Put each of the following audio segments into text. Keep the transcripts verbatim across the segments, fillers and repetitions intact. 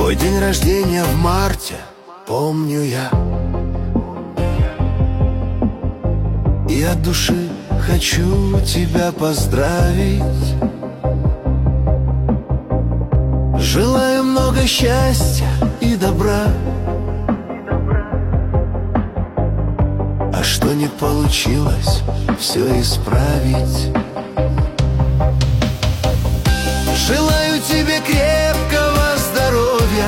Твой день рождения в марте, помню я. И от души хочу тебя поздравить. Желаю много счастья и добра. А что не получилось, все исправить. Желаю тебе крепкого здоровья.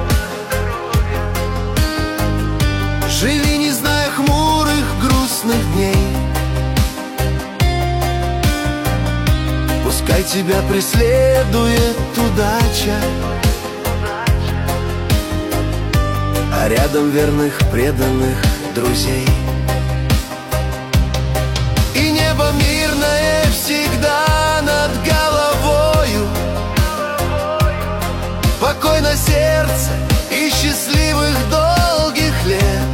Живи, не зная хмурых, грустных дней. Пускай тебя преследует удача, а рядом верных, преданных друзей. И небо мирное всегда над головою, покой на сердце и счастливых долгих лет.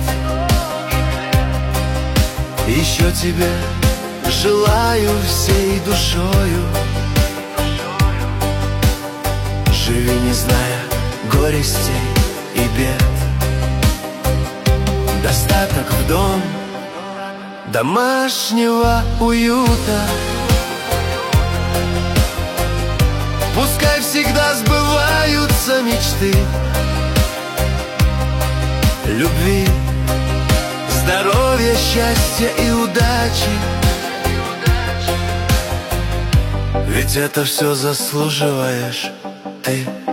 Еще тебе желаю всей душою. Живи, не зная горестей и бед. Достаток в дом, домашнего уюта. Пускай всегда сбываются мечты. Любви, здоровья, счастья и удачи. Ведь это все заслуживаешь ты.